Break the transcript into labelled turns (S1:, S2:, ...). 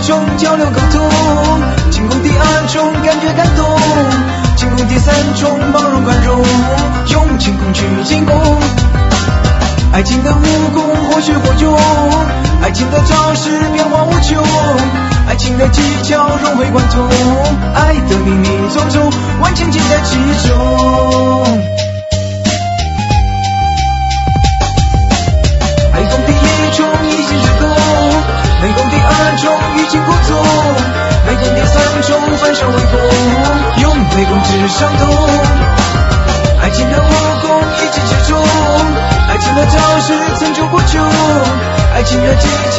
S1: 重交流沟通，进攻第二重感觉感动，进攻第三重包容宽容，用进攻去进攻。爱情的武功或学或用，爱情的招式变化无穷，爱情的技巧融会贯通，爱的秘密重重，万千尽在其中。爱攻第一重一心之动，内攻第二重欲擒故纵，内攻第三重反手为攻，用内攻之上动。爱情的武功一击即中，爱情的招式层出不穷，爱情的技